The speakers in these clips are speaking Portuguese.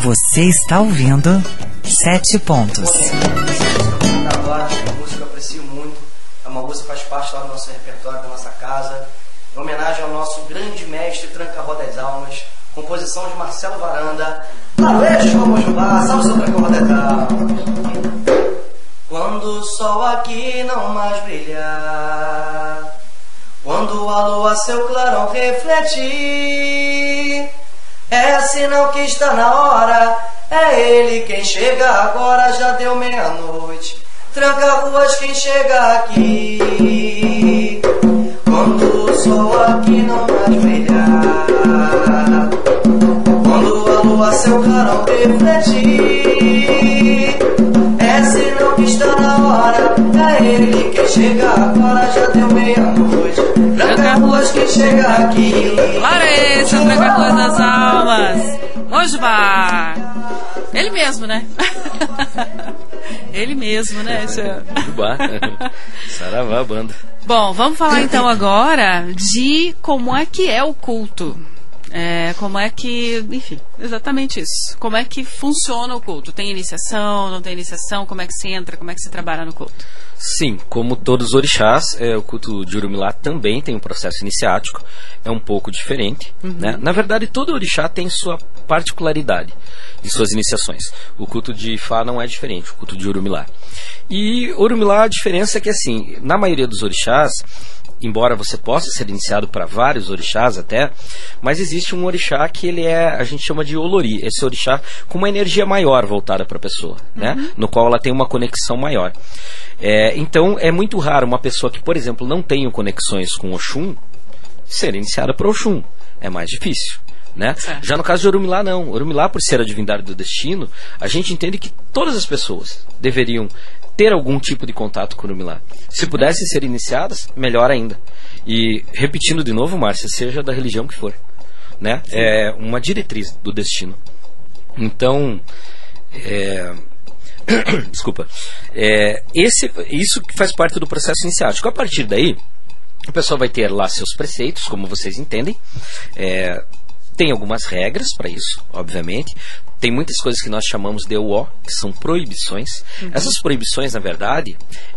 Você está ouvindo 7 Pontos. Agora, uma música que eu aprecio muito, é uma música que faz parte lá do nosso repertório, da nossa casa, em homenagem ao nosso grande mestre Tranca-Roda das Almas, composição de Marcelo Varanda. Aleixo, vamos bar, salve seu Tranca-Roda das Almas. Quando o sol aqui não mais brilhar, quando a lua seu clarão refletir, é sinal que está na hora, é ele quem chega agora, já deu meia-noite, tranca ruas quem chega aqui. Quando o sol aqui não mais brilhar, quando a lua seu clarão refletir, é sinal que está na hora, é ele quem chega agora, já deu meia-noite, tranca ruas quem chega aqui. Larissa, Tranca-Ruas das Almas, Mojubá. Ele mesmo, né? Ele mesmo, né? Mojubá. Saravá, banda. Bom, vamos falar então agora de como é que é o culto. Como é que, enfim, exatamente isso. Como é que funciona o culto? Tem iniciação, não tem iniciação? Como é que se entra, como é que se trabalha no culto? Sim, como todos os orixás, o culto de Orumilá também tem um processo iniciático, é um pouco diferente, né? Na verdade, todo orixá tem sua particularidade e suas iniciações. O culto de Ifá não é diferente, o culto de Orumilá. E Orumilá, a diferença é que, assim, na maioria dos orixás, embora você possa ser iniciado para vários orixás até, mas existe um orixá que ele a gente chama de Olori, esse orixá com uma energia maior voltada para a pessoa, né? No qual ela tem uma conexão maior. Então é muito raro uma pessoa que, por exemplo, não tenha conexões com Oxum ser iniciada para Oxum, é mais difícil, né? Já no caso de Orumilá, não. Orumilá, por ser a divindade do destino, a gente entende que todas as pessoas deveriam ter algum tipo de contato com Orumilá. Se pudessem ser iniciadas, melhor ainda. E, repetindo de novo, Márcia, seja da religião que for, né? É uma diretriz do destino. Então, desculpa. Isso que faz parte do processo iniciático. A partir daí, o pessoal vai ter lá seus preceitos, como vocês entendem. Tem algumas regras para isso, obviamente. Tem muitas coisas que nós chamamos de EUO, que são proibições. Essas proibições, na verdade,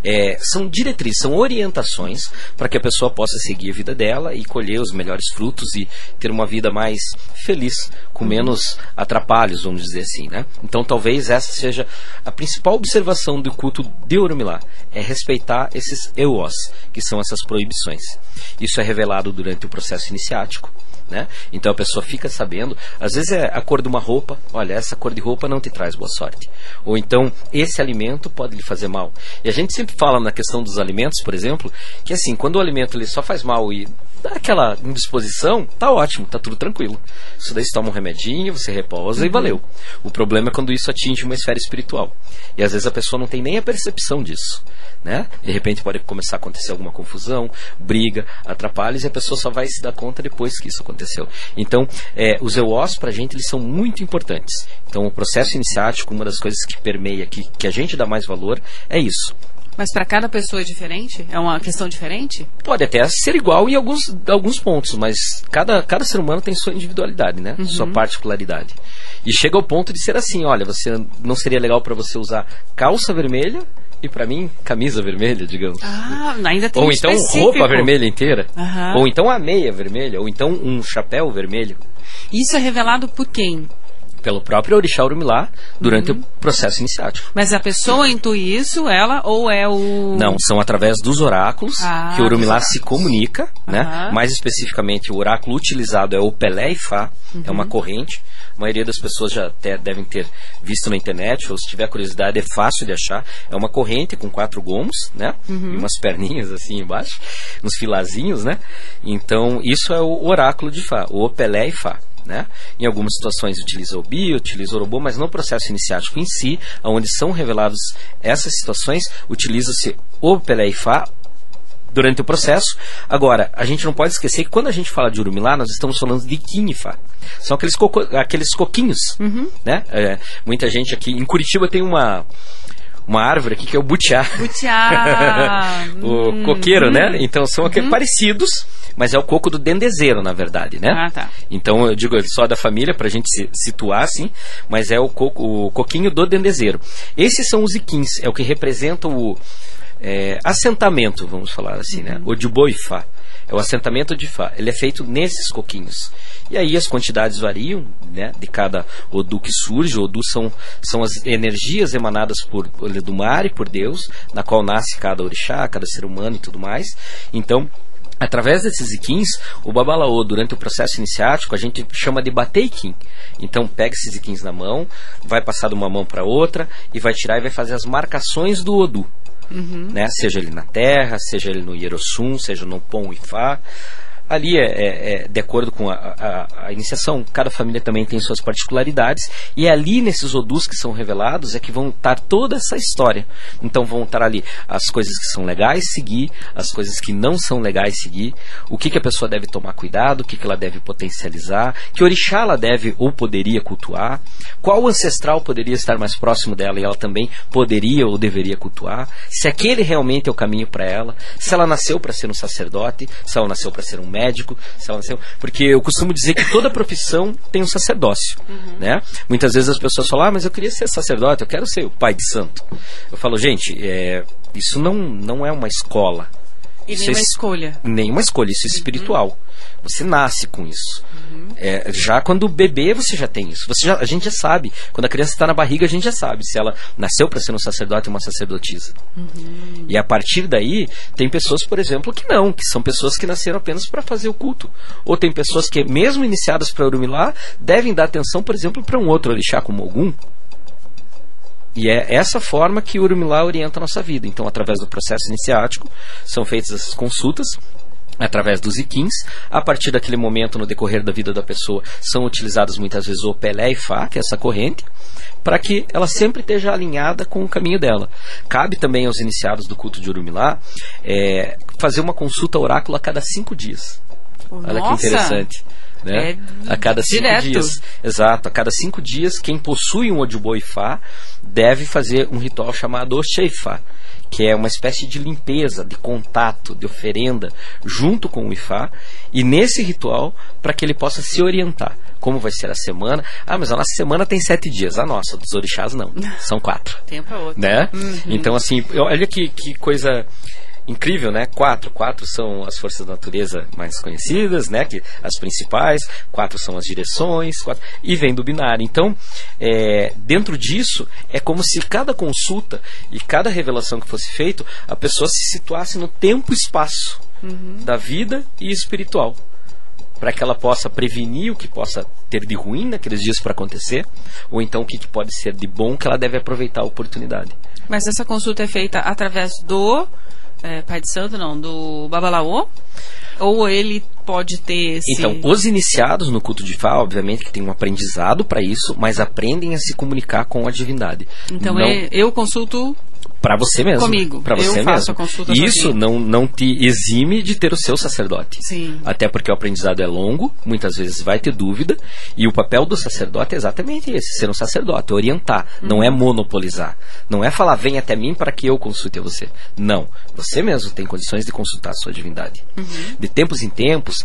são diretrizes, são orientações para que a pessoa possa seguir a vida dela e colher os melhores frutos e ter uma vida mais feliz, com menos atrapalhos, vamos dizer assim, né? Então, talvez essa seja a principal observação do culto de Orumilá, é respeitar esses EUOs, que são essas proibições. Isso é revelado durante o processo iniciático, né? Então a pessoa fica sabendo, às vezes é a cor de uma roupa, olha, essa cor de roupa não te traz boa sorte, ou então esse alimento pode lhe fazer mal. E a gente sempre fala na questão dos alimentos, por exemplo, que assim, quando o alimento ele só faz mal e dá aquela indisposição, tá ótimo, tá tudo tranquilo. Isso daí você toma um remedinho, você repousa e valeu. O problema é quando isso atinge uma esfera espiritual. E às vezes a pessoa não tem nem a percepção disso, né? De repente pode começar a acontecer alguma confusão, briga, atrapalhos, e a pessoa só vai se dar conta depois que isso aconteceu. Então, os EUOs pra gente, eles são muito importantes. Então, o processo iniciático, uma das coisas que permeia, que a gente dá mais valor, é isso. Mas para cada pessoa é diferente? É uma questão diferente? Pode até ser igual em alguns pontos, mas cada ser humano tem sua individualidade, né? Sua particularidade. E chega ao ponto de ser assim, olha, não seria legal para você usar calça vermelha e para mim camisa vermelha, digamos. Ainda tem ou então específico. Roupa vermelha inteira, ou então a meia vermelha, ou então um chapéu vermelho. Isso é revelado por quem? Pelo próprio Orixá Orumilá durante o processo iniciático. Mas a pessoa intui isso, ela, ou é o... Não, são através dos oráculos que o Orumilá se comunica, né? Mais especificamente, o oráculo utilizado é o Pelé Ifá, é uma corrente. A maioria das pessoas já até devem ter visto na internet, ou se tiver curiosidade é fácil de achar. É uma corrente com 4 gomos, né? E umas perninhas assim embaixo, uns filazinhos, né? Então, isso é o oráculo de Ifá, o Pelé Ifá. Né? Em algumas situações utiliza o Bi, utiliza o Orobô, mas no processo iniciático em si, onde são reveladas essas situações, utiliza-se o Pelé Ifá durante o processo. Agora, a gente não pode esquecer que quando a gente fala de Orumilá, nós estamos falando de Kim Ifá. São aqueles coquinhos, né? Muita gente aqui, em Curitiba tem uma árvore aqui que é o butiá. Butiá. O coqueiro, né? Então são aqueles parecidos, mas é o coco do dendezeiro, na verdade, né? Ah, tá. Então eu digo só da família pra gente se situar assim, mas é o coquinho do dendezeiro. Esses são os iquins, é o que representa o assentamento, vamos falar assim, né? O Odubô Ifá. É o assentamento de Ifá. Ele é feito nesses coquinhos. E aí as quantidades variam, né, de cada Odu que surge. Odu são as energias emanadas do mar e por Deus, na qual nasce cada orixá, cada ser humano e tudo mais. Então, através desses iquins, o Babalaô, durante o processo iniciático, a gente chama de bater iquim. Então pega esses iquins na mão, vai passar de uma mão para outra e vai tirar e vai fazer as marcações do Odu. Né? Seja ele na terra, seja ele no Hierossum, seja no Pom Ifá. Ali de acordo com a iniciação, cada família também tem suas particularidades, e ali nesses Odus que são revelados é que vão estar toda essa história. Então vão estar ali as coisas que são legais seguir, as coisas que não são legais seguir, o que a pessoa deve tomar cuidado, o que ela deve potencializar, que orixá ela deve ou poderia cultuar, qual ancestral poderia estar mais próximo dela e ela também poderia ou deveria cultuar, se aquele realmente é o caminho para ela, se ela nasceu para ser um sacerdote, se ela nasceu para ser um médico, se ela nasceu... Porque eu costumo dizer que toda profissão tem um sacerdócio, né? Muitas vezes as pessoas falam, mas eu queria ser sacerdote, eu quero ser o pai de santo. Eu falo, gente, isso não é uma escola. E nenhuma escolha. Nenhuma escolha, isso é espiritual. Você nasce com isso. Já quando bebê você já tem isso. A gente já sabe. Quando a criança está na barriga, a gente já sabe se ela nasceu para ser um sacerdote ou uma sacerdotisa. E a partir daí, tem pessoas, por exemplo, que são pessoas que nasceram apenas para fazer o culto. Ou tem pessoas que, mesmo iniciadas para Orumilá, devem dar atenção, por exemplo, para um outro orixá como Ogum. E é essa forma que o Orumilá orienta a nossa vida. Então, através do processo iniciático, são feitas essas consultas, através dos iquins. A partir daquele momento, no decorrer da vida da pessoa, são utilizados muitas vezes o Pelé e Fá, que é essa corrente, para que ela sempre esteja alinhada com o caminho dela. Cabe também aos iniciados do culto de Orumilá fazer uma consulta oráculo a cada 5 dias. Olha que interessante. Né? A cada 5 dias. Exato, a cada 5 dias, quem possui um Odubô Ifá deve fazer um ritual chamado Oxeifá, que é uma espécie de limpeza, de contato, de oferenda junto com o Ifá, e nesse ritual, para que ele possa se orientar. Como vai ser a semana? Mas a nossa semana tem 7 dias. A nossa, dos orixás não. São 4. Tempo é outro. Né? Então, assim, olha que coisa incrível, né? 4 são as forças da natureza mais conhecidas, né? As principais. 4 são as direções. 4, e vem do binário. Então, dentro disso, é como se cada consulta e cada revelação que fosse feita, a pessoa se situasse no tempo e espaço da vida e espiritual, para que ela possa prevenir o que possa ter de ruim naqueles dias para acontecer, ou então o que pode ser de bom que ela deve aproveitar a oportunidade. Mas essa consulta é feita através do Pai de Santo, não, do Babalaô? Ou ele pode ter esse... Então, os iniciados no culto de Ifá, obviamente que tem um aprendizado para isso, mas aprendem a se comunicar com a divindade. Então, eu consulto... Para você mesmo. Comigo. Para você eu faço mesmo. A consulta isso não te exime de ter o seu sacerdote. Sim. Até porque o aprendizado é longo, muitas vezes vai ter dúvida, e o papel do sacerdote é exatamente esse, ser um sacerdote, orientar, não é monopolizar. Não é falar, vem até mim para que eu consulte você. Não. Você mesmo tem condições de consultar a sua divindade. De tempos em tempos,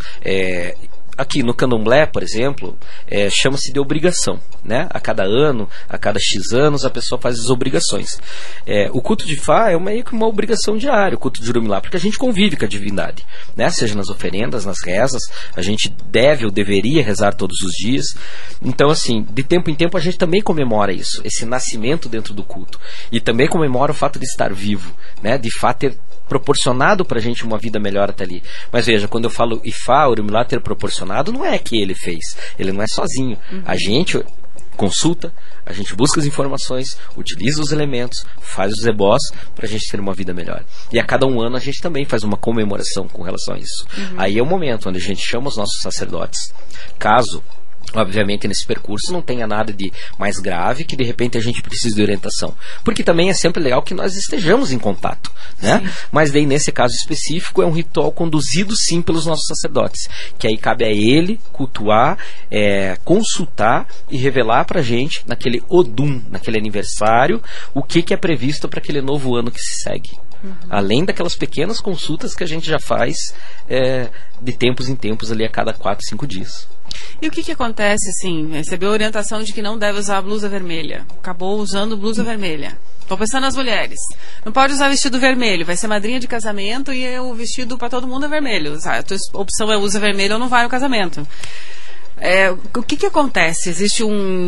aqui no candomblé, por exemplo, chama-se de obrigação, né? A cada ano, a cada X anos, a pessoa faz as obrigações. O culto de Ifá é meio que uma obrigação diária, o culto de Orumilá, porque a gente convive com a divindade, né? Seja nas oferendas, nas rezas, a gente deve ou deveria rezar todos os dias. Então, assim, de tempo em tempo a gente também comemora isso, esse nascimento dentro do culto. E também comemora o fato de estar vivo, né? De Ifá ter proporcionado pra gente uma vida melhor até ali. Mas veja, quando eu falo Ifá, Orumilá ter proporcionado, não é que ele fez. Ele não é sozinho. A gente consulta, a gente busca as informações, utiliza os elementos, faz os ebós pra gente ter uma vida melhor. E a cada 1 ano a gente também faz uma comemoração com relação a isso. Aí é o momento onde a gente chama os nossos sacerdotes. Caso obviamente nesse percurso não tenha nada de mais grave que de repente a gente precise de orientação, porque também é sempre legal que nós estejamos em contato, né? Mas daí nesse caso específico é um ritual conduzido sim pelos nossos sacerdotes, que aí cabe a ele cultuar, consultar e revelar pra gente naquele Odum, naquele aniversário, o que é previsto para aquele novo ano que se segue. Além daquelas pequenas consultas que a gente já faz de tempos em tempos ali a cada 4, 5 dias. E o que acontece, assim, recebeu a orientação de que não deve usar blusa vermelha, acabou usando blusa vermelha. Estou pensando nas mulheres. Não pode usar vestido vermelho, vai ser madrinha de casamento e o vestido para todo mundo é vermelho. A tua opção é usa vermelho ou não vai no casamento. O que acontece? Existe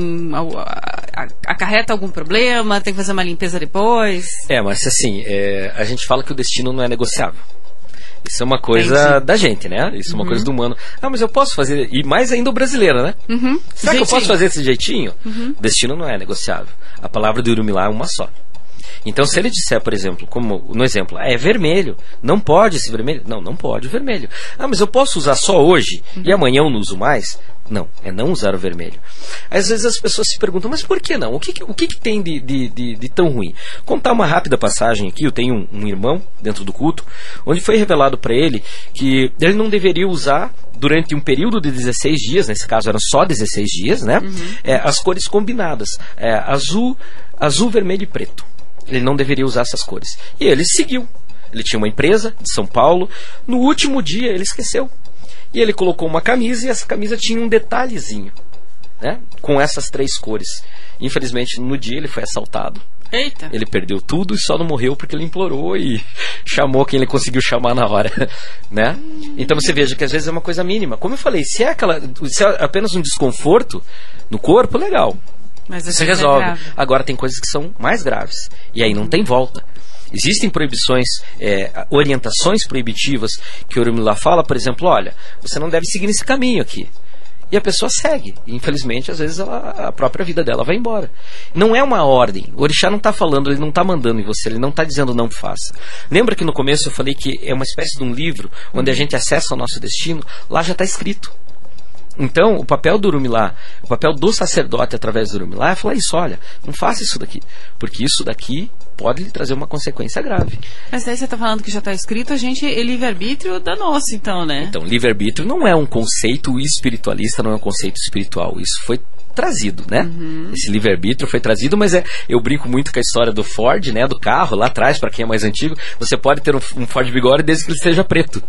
acarreta algum problema? Tem que fazer uma limpeza depois? Mas assim, a gente fala que o destino não é negociável. Isso é uma coisa da gente, né? Isso é uma coisa do humano. Mas eu posso fazer... E mais ainda o brasileiro, né? Será que eu posso fazer desse jeitinho? Destino não é negociável. A palavra do Orumilá é uma só. Então, se ele disser, por exemplo, como no exemplo, é vermelho, não pode esse vermelho? Não pode o vermelho. Mas eu posso usar só hoje e amanhã eu não uso mais? Não, é não usar o vermelho. Às vezes as pessoas se perguntam, mas por que não? O que tem de tão ruim? Contar uma rápida passagem aqui. Eu tenho um irmão dentro do culto, onde foi revelado para ele que ele não deveria usar durante um período de 16 dias, nesse caso eram só 16 dias, né? As cores combinadas, azul, vermelho e preto. Ele não deveria usar essas cores. E ele seguiu. Ele tinha uma empresa de São Paulo. No último dia ele esqueceu. E ele colocou uma camisa e essa camisa tinha um detalhezinho, né? Com essas 3 cores. Infelizmente, no dia ele foi assaltado. Eita. Ele perdeu tudo e só não morreu porque ele implorou e chamou quem ele conseguiu chamar na hora, né? Então você veja que às vezes é uma coisa mínima. Como eu falei, se é apenas um desconforto no corpo, legal. Mas você resolve. Agora tem coisas que são mais graves. E aí não tem volta. Existem proibições, orientações proibitivas que o Orumilá fala, por exemplo, olha, você não deve seguir nesse caminho aqui. E a pessoa segue. E, infelizmente, às vezes a própria vida dela vai embora. Não é uma ordem. O orixá não está falando, ele não está mandando em você, ele não está dizendo não faça. Lembra que no começo eu falei que é uma espécie de um livro onde a gente acessa o nosso destino? Lá já está escrito. Então, o papel do Orumilá, o papel do sacerdote através do Orumilá é falar isso, olha, não faça isso daqui, porque isso daqui pode lhe trazer uma consequência grave. Mas daí você está falando que já está escrito, é livre-arbítrio da nossa, então, né? Então, livre-arbítrio não é um conceito espiritualista, não é um conceito espiritual, isso foi trazido, né? Esse livre-arbítrio foi trazido, mas eu brinco muito com a história do Ford, né? Do carro, lá atrás, para quem é mais antigo, você pode ter um Ford Bigode desde que ele seja preto.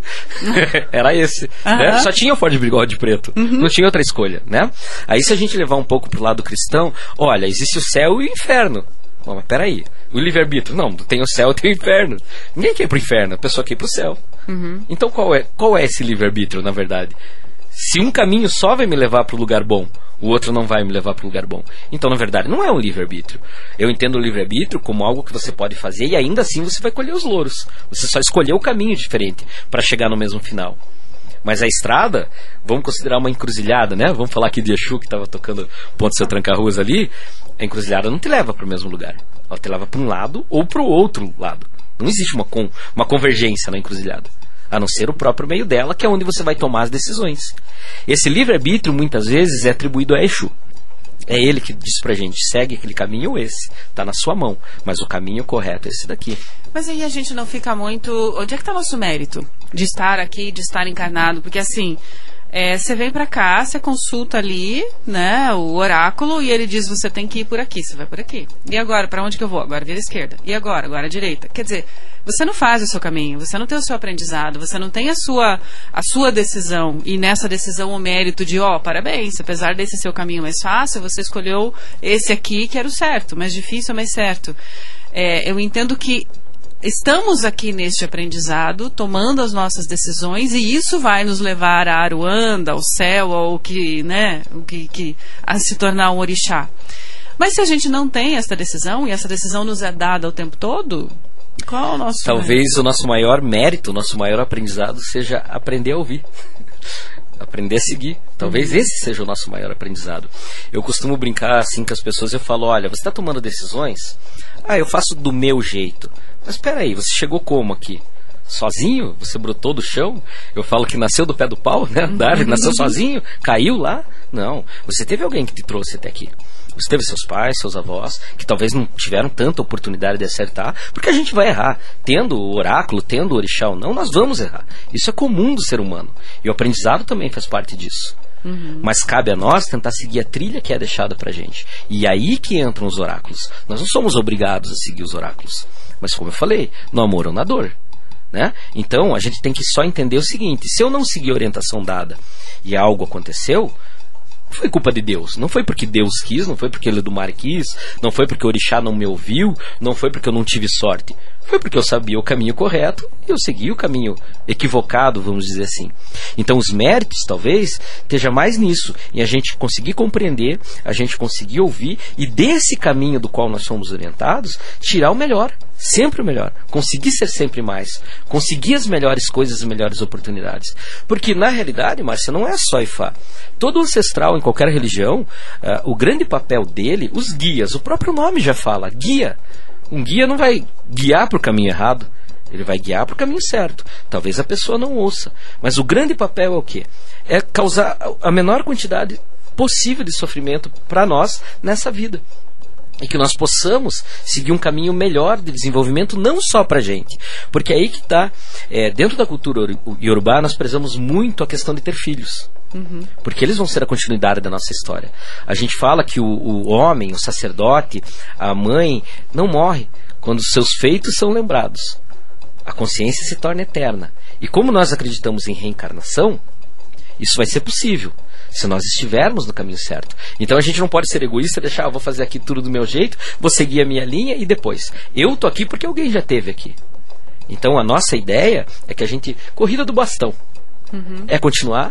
Era esse, né? Só tinha o Ford Bigode preto, não tinha outra escolha, né? Aí se a gente levar um pouco pro lado cristão, olha, existe o céu e o inferno. Não, mas peraí, o livre-arbítrio, não, tem o céu e tem o inferno. Ninguém quer ir pro inferno, a pessoa quer ir pro céu. Então qual é esse livre-arbítrio, na verdade? Se um caminho só vai me levar para o lugar bom, o outro não vai me levar para o lugar bom. Então, na verdade, não é um livre-arbítrio. Eu entendo o livre-arbítrio como algo que você pode fazer e ainda assim você vai colher os louros. Você só escolheu o caminho diferente para chegar no mesmo final. Mas a estrada, vamos considerar uma encruzilhada, né? Vamos falar aqui de Exu, que estava tocando Ponto Seu Tranca-Ruas ali. A encruzilhada não te leva para o mesmo lugar. Ela te leva para um lado ou para o outro lado. Não existe uma convergência na encruzilhada. A não ser o próprio meio dela, que é onde você vai tomar as decisões. Esse livre-arbítrio, muitas vezes, é atribuído a Exu. É ele que diz pra gente, segue aquele caminho ou esse. Tá na sua mão, mas o caminho correto é esse daqui. Mas aí a gente não fica muito... Onde é que tá nosso mérito? De estar aqui, de estar encarnado? Porque assim... você vem pra cá, você consulta ali, né, o oráculo, e ele diz, você tem que ir por aqui, você vai por aqui. E agora, pra onde que eu vou? Agora vira à esquerda. E agora? Agora à direita. Quer dizer, você não faz o seu caminho, você não tem o seu aprendizado, você não tem a sua decisão, e nessa decisão o mérito de, parabéns, apesar desse seu caminho mais fácil, você escolheu esse aqui que era o certo, mais difícil, mais certo. Eu entendo que estamos aqui neste aprendizado, tomando as nossas decisões, e isso vai nos levar a Aruanda, ao céu, ao que, né, a se tornar um orixá. Mas se a gente não tem essa decisão, e essa decisão nos é dada o tempo todo, qual é o nosso Talvez o nosso maior mérito, o nosso maior aprendizado seja aprender a ouvir. Aprender a seguir. Talvez esse seja o nosso maior aprendizado. Eu costumo brincar assim com as pessoas, eu falo, olha, você está tomando decisões? Eu faço do meu jeito. Mas espera aí, você chegou como aqui? sozinho, você brotou do chão. Eu falo que nasceu do pé do pau, né? Darwin nasceu sozinho, caiu lá. Não, você teve alguém que te trouxe até aqui. Você teve seus pais, seus avós, que talvez não tiveram tanta oportunidade de acertar, porque a gente vai errar. Tendo o oráculo, tendo o orixá ou não, nós vamos errar. Isso é comum do ser humano. E o aprendizado também faz parte disso. Mas cabe a nós tentar seguir a trilha que é deixada pra gente. E aí que entram os oráculos. Nós não somos obrigados a seguir os oráculos. Mas como eu falei, no amor ou na dor, né? Então a gente tem que só entender o seguinte: se eu não seguir a orientação dada e algo aconteceu, não foi culpa de Deus. Não foi porque Deus quis, não foi porque Ledumare quis, não foi porque o orixá não me ouviu, não foi porque eu não tive sorte. Foi porque eu sabia o caminho correto e eu segui o caminho equivocado, vamos dizer assim. Então os méritos talvez esteja mais nisso, em a gente conseguir compreender, a gente conseguir ouvir e desse caminho do qual nós somos orientados, tirar o melhor, sempre o melhor, conseguir ser sempre mais, conseguir as melhores coisas, as melhores oportunidades. Porque na realidade, Márcia, não é só Ifá. Todo ancestral em qualquer religião, o grande papel dele, os guias, o próprio nome já fala, guia. Um guia não vai guiar para o caminho errado, ele vai guiar para o caminho certo. Talvez a pessoa não ouça, mas o grande papel é o quê? É causar a menor quantidade possível de sofrimento para nós nessa vida. E que nós possamos seguir um caminho melhor de desenvolvimento, não só para a gente. Porque aí que está, dentro da cultura iorubá, nós prezamos muito a questão de ter filhos. Porque eles vão ser a continuidade da nossa história. A gente fala que o homem, o sacerdote, a mãe, não morre quando os seus feitos são lembrados. A consciência se torna eterna. E como nós acreditamos em reencarnação, isso vai ser possível se nós estivermos no caminho certo. Então a gente não pode ser egoísta e deixar, vou fazer aqui tudo do meu jeito, vou seguir a minha linha e depois. Eu tô aqui porque alguém já esteve aqui. Então a nossa ideia é que a gente... Corrida do bastão. É continuar,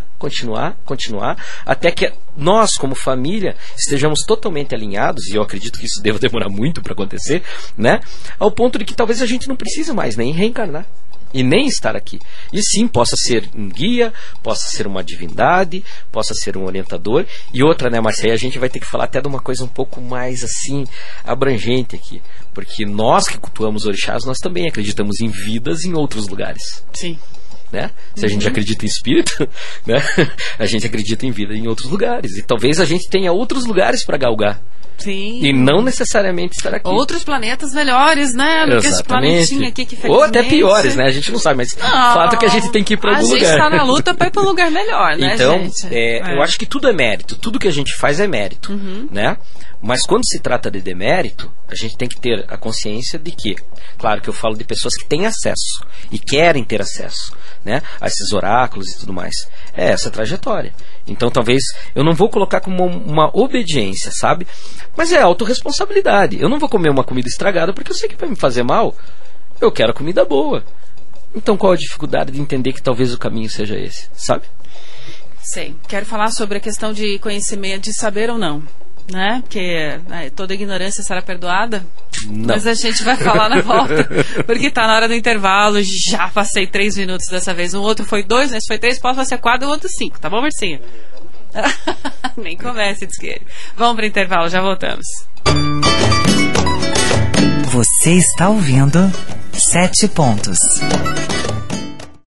até que nós, como família, estejamos totalmente alinhados, e eu acredito que isso deva demorar muito para acontecer, né? Ao ponto de que talvez a gente não precise mais nem reencarnar e nem estar aqui. E sim, possa ser um guia, possa ser uma divindade, possa ser um orientador. E outra, né, Marcia, a gente vai ter que falar até de uma coisa um pouco mais assim, abrangente aqui. Porque nós que cultuamos orixás, nós também acreditamos em vidas em outros lugares. Sim. Né? Se a gente acredita em espírito, né? A gente acredita em vida em outros lugares. E talvez a gente tenha outros lugares para galgar. Sim. E não necessariamente estar aqui. Outros planetas melhores, né? Do que esse planetinha aqui que ou até piores, né? A gente não sabe, mas o fato é que a gente tem que ir para algum lugar. A gente está na luta para ir para um lugar melhor, né, então, gente? Eu acho que tudo é mérito. Tudo que a gente faz é mérito, né? Mas quando se trata de demérito, a gente tem que ter a consciência de que, claro que eu falo de pessoas que têm acesso e querem ter acesso, né, a esses oráculos e tudo mais. É essa trajetória. Então talvez eu não vou colocar como uma obediência, sabe? Mas é autorresponsabilidade. Eu não vou comer uma comida estragada porque eu sei que vai me fazer mal. Eu quero comida boa. Então qual a dificuldade de entender que talvez o caminho seja esse, sabe? Sei. Quero falar sobre a questão de conhecimento, de saber ou não. Né? Porque toda ignorância será perdoada. Não. Mas a gente vai falar na volta. Porque tá na hora do intervalo. Já passei 3 minutos dessa vez. O outro foi 2, esse foi 3, pode ser 4 e o outro 5. Tá bom, Marcinha? Nem comece, desqueiro. Vamos pro intervalo, já voltamos. Você está ouvindo 7 pontos.